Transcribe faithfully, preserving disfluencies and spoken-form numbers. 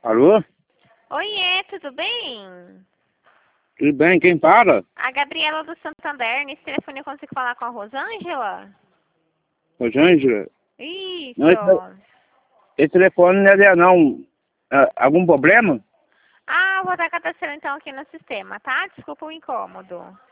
Alô? Oiê, tudo bem? Tudo bem? Quem fala? A Gabriela do Santander. Nesse telefone eu consigo falar com a Rosângela? Rosângela? Não, esse, Isso. esse telefone não é dela, não. Ah, algum problema? Ah, vou estar cadastrando então aqui no sistema, tá? Desculpa o incômodo.